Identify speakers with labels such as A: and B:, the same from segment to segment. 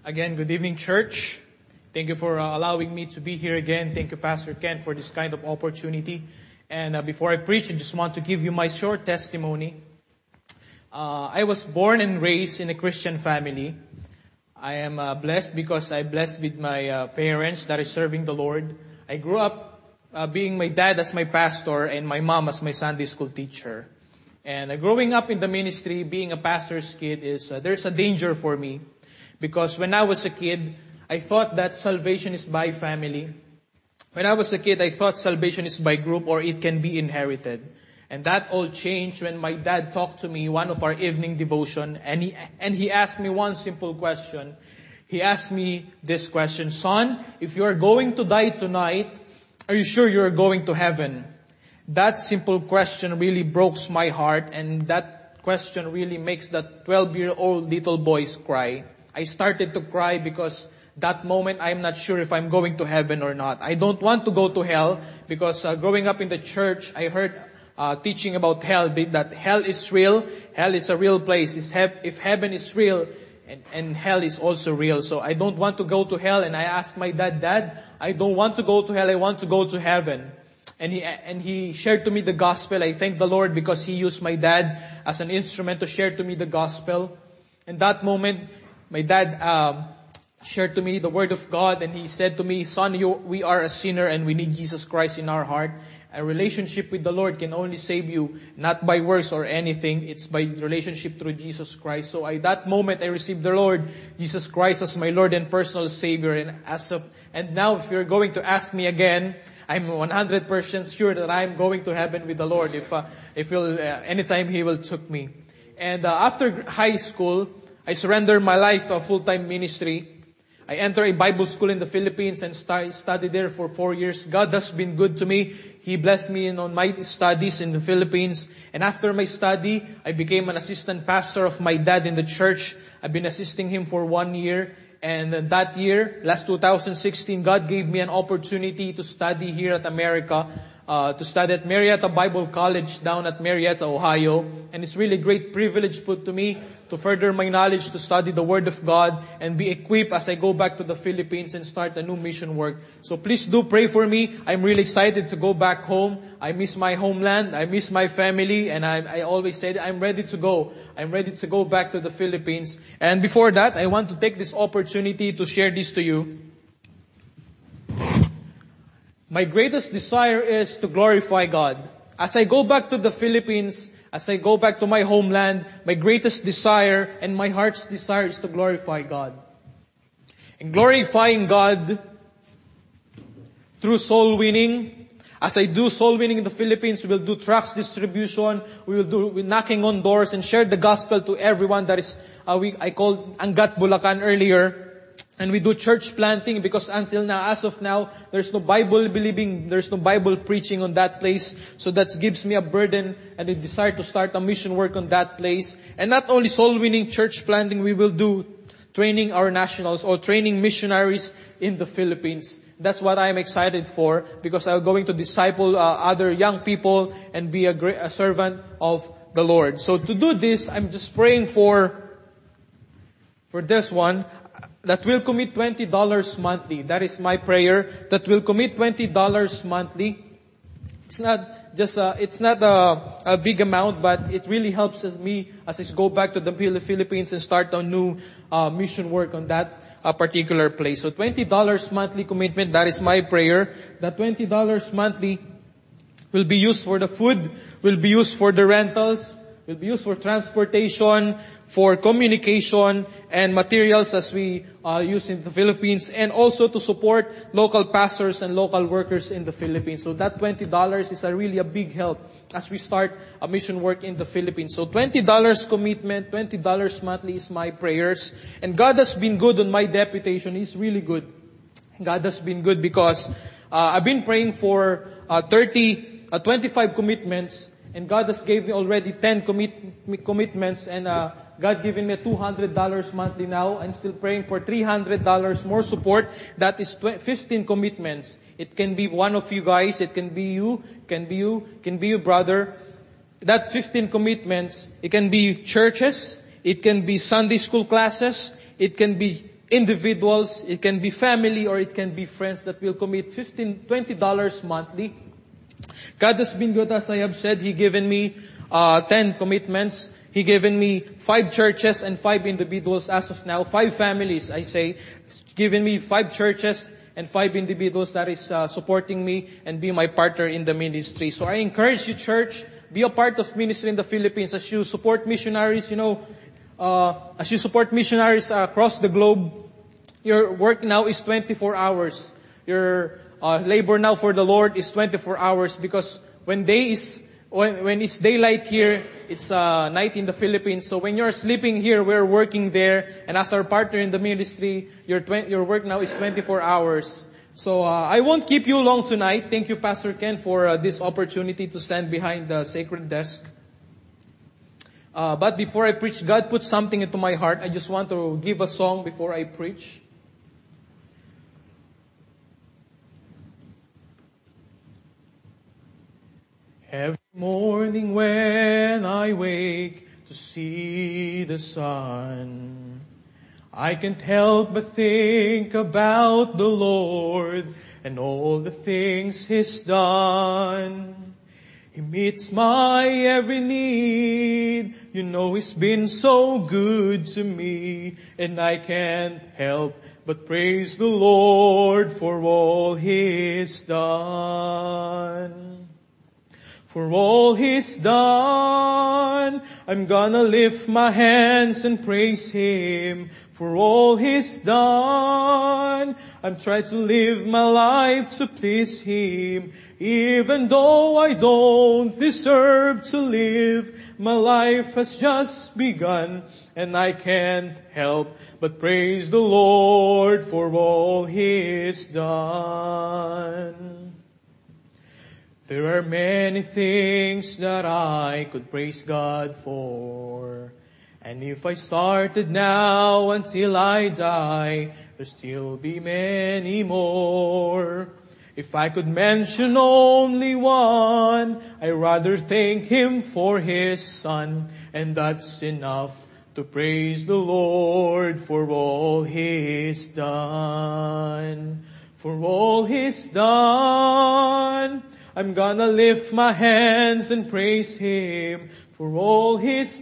A: Again, good evening, church. Thank you for allowing me to be here again. Thank you, Pastor Ken, for this kind of opportunity. And before I preach, I just want to give you my short testimony. I was born and raised in a Christian family. I am blessed because I'm blessed with my parents that is serving the Lord. I grew up being my dad as my pastor and my mom as my Sunday school teacher. And growing up in the ministry, being a pastor's kid there's a danger for me. Because when I was a kid, I thought that salvation is by family. When I was a kid, I thought salvation is by group or it can be inherited. And that all changed when my dad talked to me one of our evening devotion and he asked me one simple question. He asked me this question, "Son, if you are going to die tonight, are you sure you are going to heaven?" That simple question really broke my heart, and that question really makes that 12-year-old little boys cry. I started to cry because that moment I'm not sure if I'm going to heaven or not. I don't want to go to hell because growing up in the church, I heard teaching about hell, that hell is real. Hell is a real place. If heaven is real and hell is also real. So I don't want to go to hell, and I asked my dad, I don't want to go to hell, I want to go to heaven. And he shared to me the gospel. I thank the Lord because He used my dad as an instrument to share to me the gospel. In that moment, my dad shared to me the word of God, and he said to me, "Son, we are a sinner and we need Jesus Christ in our heart. A relationship with the Lord can only save you, not by works or anything. It's by relationship through Jesus Christ." So at that moment, I received the Lord Jesus Christ as my Lord and personal Savior. And now, if you're going to ask me again, I'm 100% sure that I'm going to heaven with the Lord anytime He will take me. And after high school, I surrendered my life to a full-time ministry. I entered a Bible school in the Philippines and studied there for 4 years. God has been good to me. He blessed me on my studies in the Philippines. And after my study, I became an assistant pastor of my dad in the church. I've been assisting him for 1 year. And that year, last 2016, God gave me an opportunity to study here at America, to study at Marietta Bible College down at Marietta, Ohio. And it's really a great privilege put to me to further my knowledge, to study the Word of God and be equipped as I go back to the Philippines and start a new mission work. So please do pray for me. I'm really excited to go back home. I miss my homeland. I miss my family. And I always said I'm ready to go. I'm ready to go back to the Philippines. And before that, I want to take this opportunity to share this to you. My greatest desire is to glorify God. As I go back to the Philippines, as I go back to my homeland, my greatest desire and my heart's desire is to glorify God. And glorifying God through soul winning. As I do soul winning in the Philippines, we will do tracts distribution. We're knocking on doors and share the gospel to everyone that is, I called Angat Bulacan earlier. And we do church planting because until now, as of now, there's no Bible believing, there's no Bible preaching on that place. So that gives me a burden and a desire to start a mission work on that place. And not only soul winning, church planting, we will do training our nationals or training missionaries in the Philippines. That's what I'm excited for because I'm going to disciple other young people and be a servant of the Lord. So to do this, I'm just praying for this one. That will commit $20 monthly. That is my prayer. That will commit $20 monthly. It's not just a big amount, but it really helps me as I go back to the Philippines and start a new mission work on that particular place. So $20 monthly commitment. That is my prayer. That $20 monthly will be used for the food, will be used for the rentals, will be used for transportation, for communication and materials as we use in the Philippines, and also to support local pastors and local workers in the Philippines. So that $20 is really a big help as we start a mission work in the Philippines. So $20 commitment, $20 monthly is my prayers. And God has been good on my deputation. He's really good. God has been good because I've been praying for 25 commitments, and God has gave me already 10 commitments, and God given me $200 monthly now. I'm still praying for $300 more support. That is 15 commitments. It can be one of you guys. It can be you. Can be you, brother. That 15 commitments. It can be churches. It can be Sunday school classes. It can be individuals, it can be family, or it can be friends that will commit $15, $20 monthly. God has been good, as I have said. He given me 10 commitments. He given me 5 churches and 5 individuals as of now. 5 families, I say. He's given me 5 churches and 5 individuals that is supporting me and be my partner in the ministry. So I encourage you, church, be a part of ministry in the Philippines as you support missionaries, as you support missionaries across the globe. Your work now is 24 hours. Your labor now for the Lord is 24 hours, because when it's daylight here, it's night in the Philippines. So when you're sleeping here, we're working there. And as our partner in the ministry, your work now is 24 hours. So I won't keep you long tonight. Thank you, Pastor Ken, for this opportunity to stand behind the sacred desk. But before I preach, God put something into my heart. I just want to give a song before I preach. Every morning when I wake to see the sun, I can't help but think about the Lord and all the things He's done. He meets my every need. He's been so good to me, and I can't help but praise the Lord for all He's done. For all He's done, I'm gonna lift my hands and praise Him. For all He's done, I'm trying to live my life to please Him. Even though I don't deserve to live, my life has just begun, and I can't help but praise the Lord for all He's done. There are many things that I could praise God for. And if I started now until I die, there'll still be many more. If I could mention only one, I'd rather thank Him for His Son. And that's enough to praise the Lord for all He's done. For all He's done, I'm gonna lift my hands and praise Him. For all He's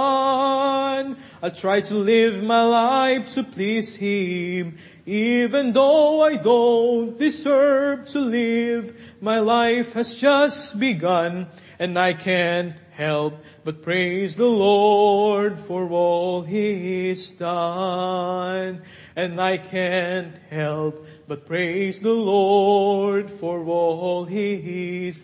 A: done, I'll try to live my life to please Him. Even though I don't deserve to live, my life has just begun, and I can't help but praise the Lord for all He's done. And I can't help but praise the Lord for all He's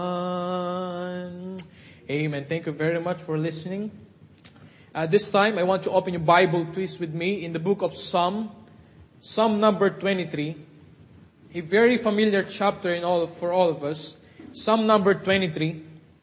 A: done. Amen. Thank you very much for listening. At this time, I want to open your Bible, please, with me in the book of Psalm number 23. A very familiar chapter for all of us. Psalm number 23.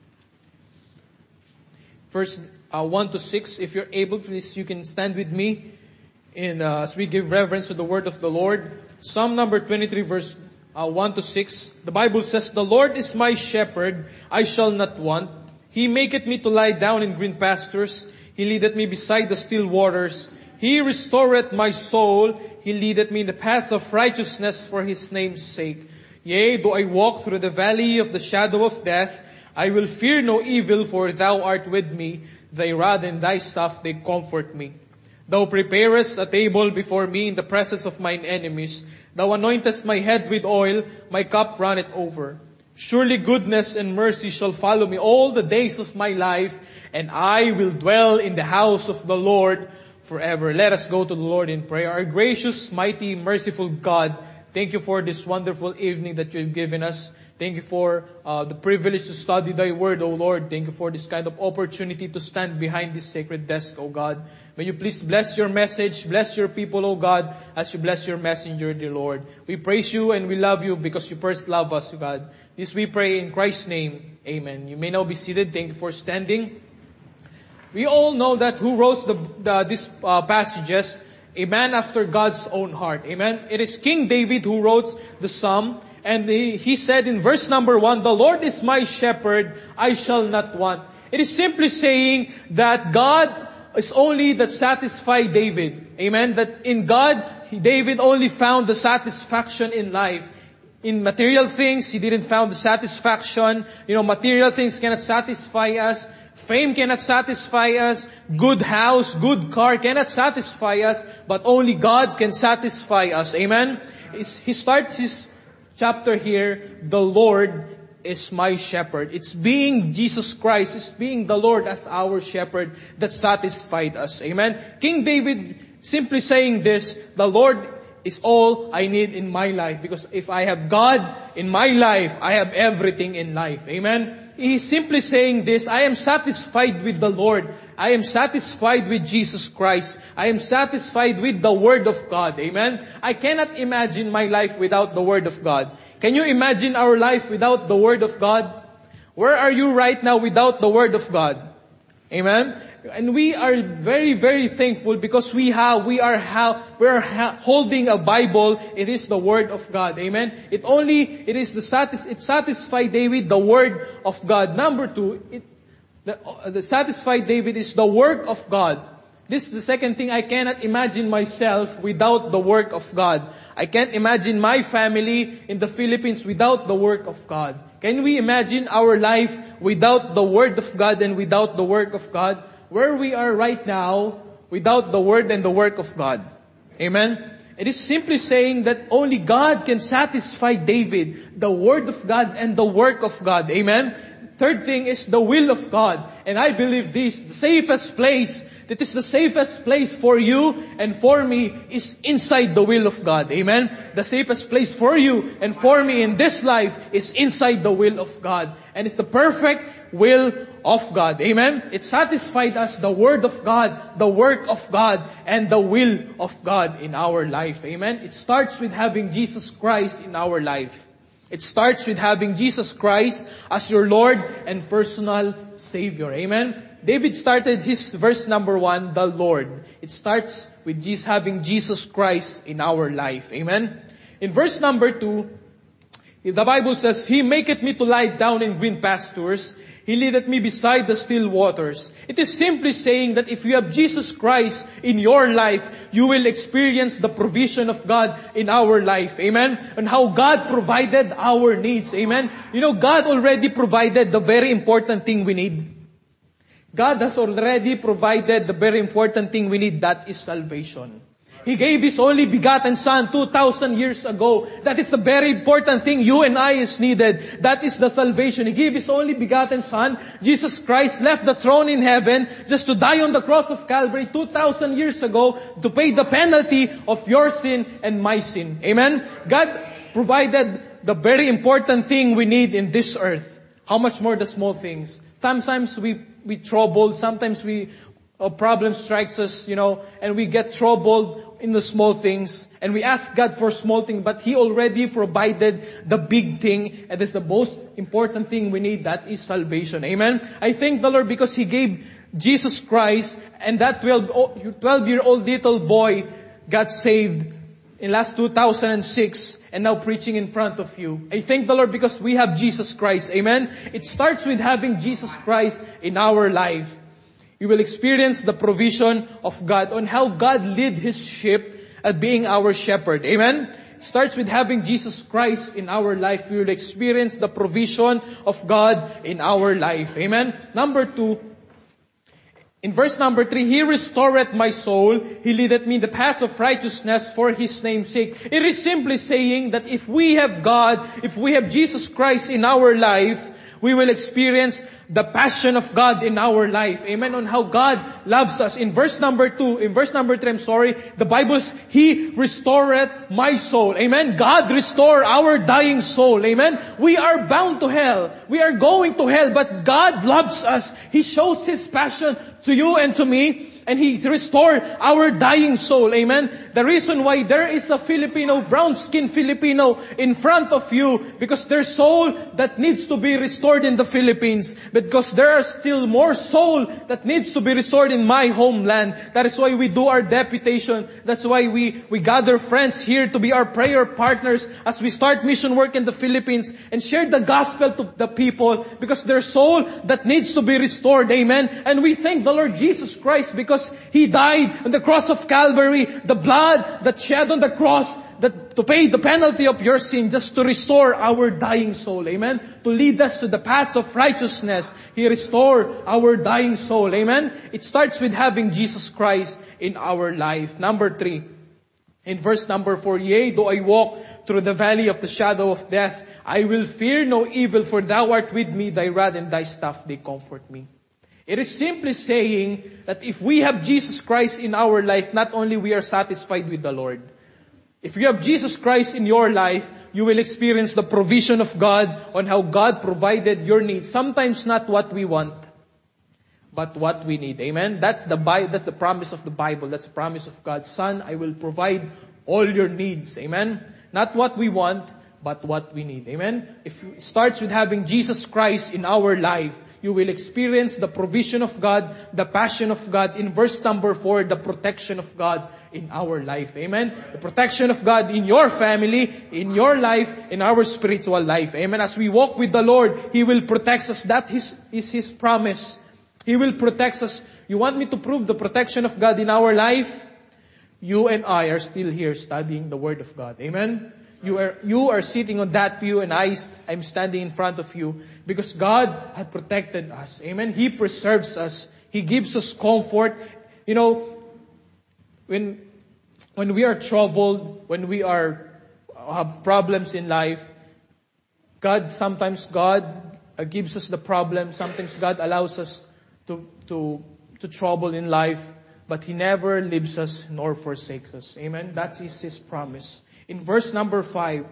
A: Verse 1 to 6. If you're able, please, you can stand with me as we give reverence to the word of the Lord. Psalm number 23, verse 1 to 6. The Bible says, "The Lord is my shepherd, I shall not want. He maketh me to lie down in green pastures. He leadeth me beside the still waters. He restoreth my soul. He leadeth me in the paths of righteousness for His name's sake. Yea, though I walk through the valley of the shadow of death, I will fear no evil, for Thou art with me. Thy rod and Thy staff, they comfort me. Thou preparest a table before me in the presence of mine enemies. Thou anointest my head with oil, my cup runneth over. Surely goodness and mercy shall follow me all the days of my life, and I will dwell in the house of the Lord forever." Let us go to the Lord in prayer. Our gracious, mighty, merciful God, thank You for this wonderful evening that You've given us. Thank You for the privilege to study Thy Word, O Lord. Thank You for this kind of opportunity to stand behind this sacred desk, O God. May You please bless Your message, bless Your people, O God, as You bless Your messenger, dear Lord. We praise You and we love You because You first love us, O God. This we pray in Christ's name. Amen. You may now be seated. Thank you for standing. We all know that who wrote these passages, a man after God's own heart. Amen. It is King David who wrote the psalm. And he said in verse number 1, "The Lord is my shepherd, I shall not want." It is simply saying that God is only that satisfied David. Amen? That in God, David only found the satisfaction in life. In material things, he didn't found the satisfaction. Material things cannot satisfy us. Fame cannot satisfy us. Good house, good car cannot satisfy us. But only God can satisfy us. Amen? He starts his chapter here, the Lord is my shepherd. It's being Jesus Christ, it's being the Lord as our shepherd that satisfied us. Amen? King David simply saying this, the Lord is all I need in my life. Because if I have God in my life, I have everything in life. Amen? He's simply saying this, I am satisfied with the Lord. I am satisfied with Jesus Christ. I am satisfied with the Word of God. Amen? I cannot imagine my life without the Word of God. Can you imagine our life without the Word of God? Where are you right now without the Word of God? Amen? And we are very, very thankful because we are holding a Bible. It is the Word of God. Amen? It satisfied David, the Word of God. Number two, the satisfied David is the work of God. This is the second thing. I cannot imagine myself without the work of God. I can't imagine my family in the Philippines without the work of God. Can we imagine our life without the Word of God and without the work of God? Where we are right now without the Word and the work of God. Amen? It is simply saying that only God can satisfy David, the Word of God and the work of God. Amen? Third thing is the will of God. And I believe this, the safest place, that is the safest place for you and for me is inside the will of God. Amen? The safest place for you and for me in this life is inside the will of God. And it's the perfect will of God. Amen? It satisfied us, the Word of God, the work of God, and the will of God in our life. Amen? It starts with having Jesus Christ in our life. It starts with having Jesus Christ as your Lord and personal Savior. Amen? David started his verse number 1, the Lord. It starts with having Jesus Christ in our life. Amen? In verse number 2, the Bible says, He maketh me to lie down in green pastures. He leadeth me beside the still waters. It is simply saying that if you have Jesus Christ in your life, you will experience the provision of God in our life. Amen? And how God provided our needs. Amen? God already provided the very important thing we need. God has already provided the very important thing we need. That is salvation. He gave His only begotten Son 2,000 years ago. That is the very important thing you and I is needed. That is the salvation. He gave His only begotten Son. Jesus Christ left the throne in heaven just to die on the cross of Calvary 2,000 years ago to pay the penalty of your sin and my sin. Amen? God provided the very important thing we need in this earth. How much more the small things? Sometimes we troubled. Sometimes a problem strikes us, and we get troubled in the small things. And we ask God for small things, but He already provided the big thing. And it's the most important thing we need. That is salvation. Amen? I thank the Lord because He gave Jesus Christ, and that 12-year-old little boy got saved in last 2006 and now preaching in front of you. I thank the Lord because we have Jesus Christ. Amen? It starts with having Jesus Christ in our life. You will experience the provision of God on how God led His sheep at being our shepherd. Amen? It starts with having Jesus Christ in our life. We will experience the provision of God in our life. Amen? Number 2, in verse number 3, He restoreth my soul. He leadeth me in the paths of righteousness for His name's sake. It is simply saying that if we have God, if we have Jesus Christ in our life, we will experience the passion of God in our life. Amen. On how God loves us. In verse number 3, the Bible says, He restoreth my soul. Amen. God restore our dying soul. Amen. We are bound to hell. We are going to hell, but God loves us. He shows His passion to you and to me. And He restored our dying soul. Amen. The reason why there is a Filipino, brown-skinned Filipino in front of you, because there's soul that needs to be restored in the Philippines. Because there are still more soul that needs to be restored in my homeland. That is why we do our deputation. That's why we gather friends here to be our prayer partners as we start mission work in the Philippines and share the gospel to the people. Because there's soul that needs to be restored. Amen. And we thank the Lord Jesus Christ because because He died on the cross of Calvary, the blood that shed on the cross, that to pay the penalty of your sin, just to restore our dying soul. Amen? To lead us to the paths of righteousness. He restored our dying soul. Amen? It starts with having Jesus Christ in our life. Number 3. In verse number 4, yea, though I walk through the valley of the shadow of death, I will fear no evil, for thou art with me, thy rod and thy staff, they comfort me. It is simply saying that if we have Jesus Christ in our life, not only we are satisfied with the Lord. If you have Jesus Christ in your life, you will experience the provision of God on how God provided your needs. Sometimes not what we want, but what we need. Amen? That's the promise of the Bible. That's the promise of God. Son, I will provide all your needs. Amen? Not what we want, but what we need. Amen? If it starts with having Jesus Christ in our life, you will experience the provision of God, the passion of God. In verse number 4, the protection of God in our life. Amen? The protection of God in your family, in your life, in our spiritual life. Amen? As we walk with the Lord, He will protect us. That is His promise. He will protect us. You want me to prove the protection of God in our life? You and I are still here studying the Word of God. Amen? You are sitting on that pew and I'm standing in front of you because God had protected us. Amen? He preserves us. He gives us comfort. You know, when we are troubled, when we have problems in life, sometimes God gives us the problem. Sometimes God allows us to trouble in life, but He never leaves us nor forsakes us. Amen? That is His promise. In verse number 5,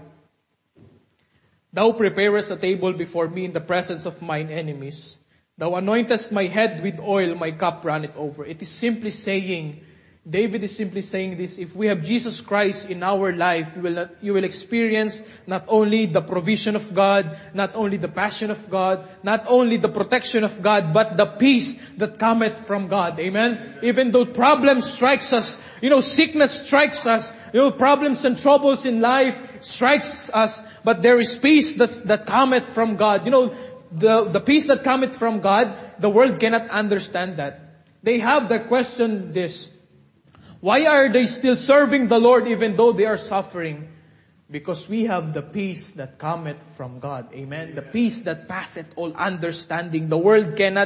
A: Thou preparest a table before me in the presence of mine enemies. Thou anointest my head with oil, my cup runneth over. It is simply saying, David is simply saying this, if we have Jesus Christ in our life, you will experience not only the provision of God, not only the passion of God, not only the protection of God, but the peace that cometh from God. Amen? Even though problems strikes us, sickness strikes us, problems and troubles in life strikes us, but there is peace that cometh from God. The peace that cometh from God, the world cannot understand that. They have the question this, why are they still serving the Lord even though they are suffering? Because we have the peace that cometh from God. Amen? The peace that passeth all understanding. The world cannot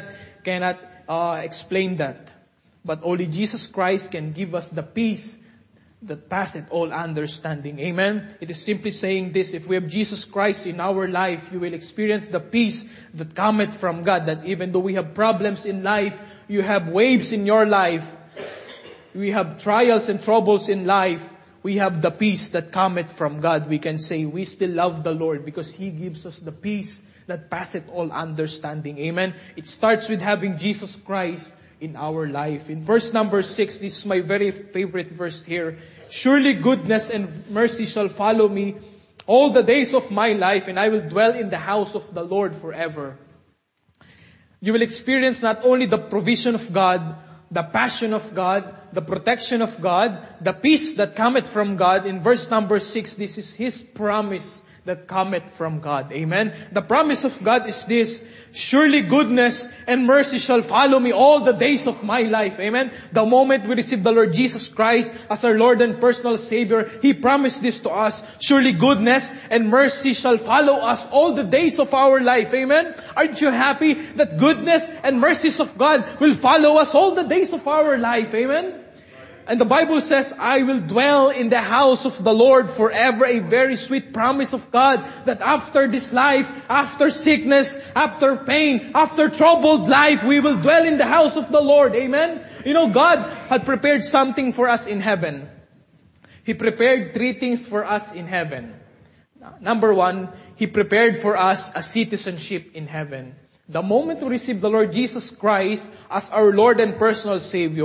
A: explain that. But only Jesus Christ can give us the peace that passeth all understanding. Amen? It is simply saying this, if we have Jesus Christ in our life, you will experience the peace that cometh from God. That even though we have problems in life, you have waves in your life, we have trials and troubles in life, we have the peace that cometh from God. We can say we still love the Lord because He gives us the peace that passeth all understanding. Amen? It starts with having Jesus Christ in our life. In verse number 6, this is my very favorite verse here. Surely goodness and mercy shall follow me all the days of my life, and I will dwell in the house of the Lord forever. You will experience not only the provision of God, the passion of God, the protection of God, the peace that cometh from God. In verse number 6, this is His promise that cometh from God. Amen? The promise of God is this, surely goodness and mercy shall follow me all the days of my life. Amen? The moment we receive the Lord Jesus Christ as our Lord and personal Savior, He promised this to us. Surely goodness and mercy shall follow us all the days of our life. Amen? Aren't you happy that goodness and mercies of God will follow us all the days of our life? Amen? And the Bible says, I will dwell in the house of the Lord forever. A very sweet promise of God that after this life, after sickness, after pain, after troubled life, we will dwell in the house of the Lord. Amen? God had prepared something for us in heaven. He prepared 3 things for us in heaven. Number 1, He prepared for us a citizenship in heaven. The moment we receive the Lord Jesus Christ as our Lord and personal Savior,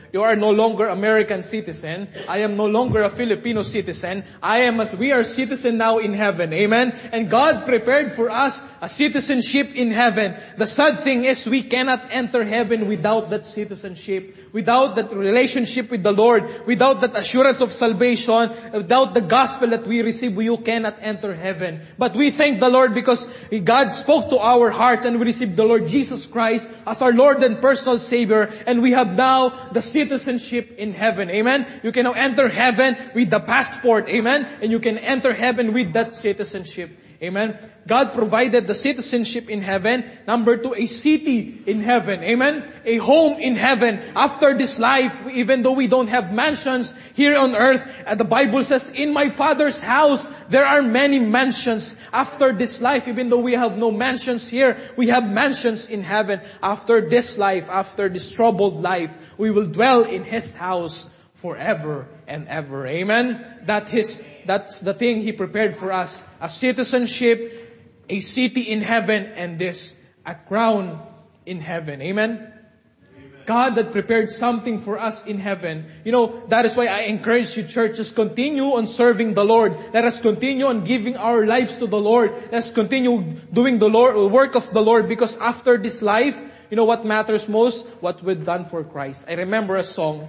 A: You are no longer American citizen. I am no longer a Filipino citizen. We are citizen now in heaven. Amen? And God prepared for us a citizenship in heaven. The sad thing is we cannot enter heaven without that citizenship, without that relationship with the Lord, without that assurance of salvation, without the gospel that we receive, you cannot enter heaven. But we thank the Lord because God spoke to our hearts and we received the Lord Jesus Christ as our Lord and personal Savior, and we have now the citizenship in heaven. Amen? You can now enter heaven with the passport. Amen? And you can enter heaven with that citizenship. Amen. God provided the citizenship in heaven. Number 2, a city in heaven. Amen. A home in heaven. After this life, even though we don't have mansions here on earth, the Bible says, in my Father's house, there are many mansions. After this life, even though we have no mansions here, we have mansions in heaven. After this life, after this troubled life, we will dwell in His house forever and ever. Amen. That's the thing He prepared for us. A citizenship, a city in heaven, and a crown in heaven. Amen. God that prepared something for us in heaven. That is why I encourage you, church, just continue on serving the Lord. Let us continue on giving our lives to the Lord. Let us continue doing the work of the Lord, because after this life, what matters most? What we've done for Christ. I remember a song.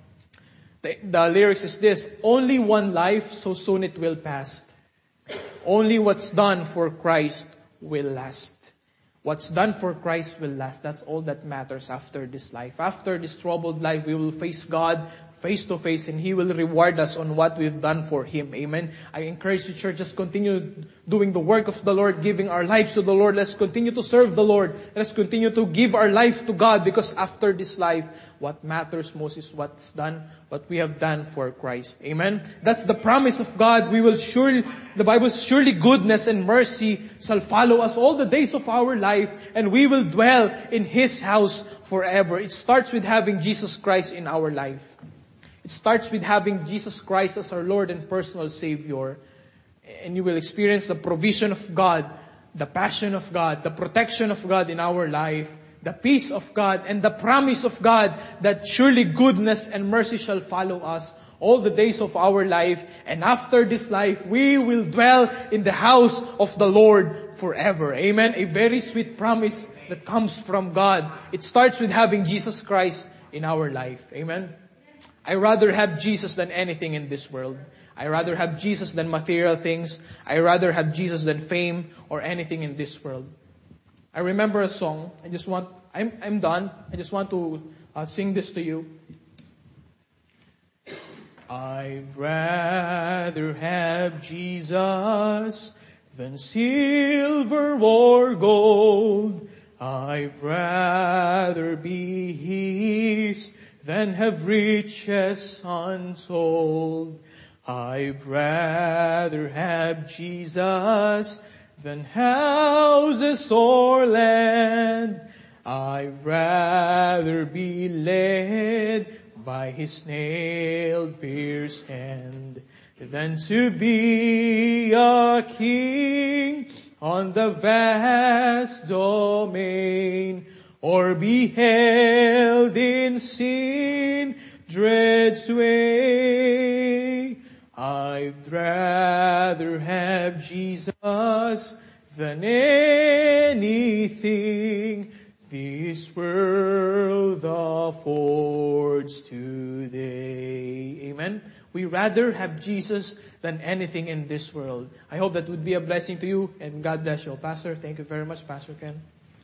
A: The lyrics is this: only one life, so soon it will pass. Only what's done for Christ will last. What's done for Christ will last. That's all that matters after this life. After this troubled life, we will face God face to face, and He will reward us on what we've done for Him. Amen. I encourage you, church, just continue doing the work of the Lord, giving our lives to the Lord. Let's continue to serve the Lord. Let's continue to give our life to God, because after this life, what matters most is what we have done for Christ. Amen. That's the promise of God. The Bible says, surely goodness and mercy shall follow us all the days of our life, and we will dwell in His house forever. It starts with having Jesus Christ in our life. It starts with having Jesus Christ as our Lord and personal Savior. And you will experience the provision of God, the passion of God, the protection of God in our life, the peace of God, and the promise of God that surely goodness and mercy shall follow us all the days of our life. And after this life, we will dwell in the house of the Lord forever. Amen. A very sweet promise that comes from God. It starts with having Jesus Christ in our life. Amen. I rather have Jesus than anything in this world. I rather have Jesus than material things. I rather have Jesus than fame or anything in this world. I remember a song. I'm done. I just want to sing this to you. I'd rather have Jesus than silver or gold. I'd rather be His than have riches untold. I'd rather have Jesus than houses or land. I'd rather be led by His nail-pierced hand than to be a king on the vast domain, or be held in sin dread sway. I'd rather have Jesus than anything this world affords today. Amen. We rather have Jesus than anything in this world. I hope that would be a blessing to you, and God bless you. Pastor, thank you very much, Pastor Ken.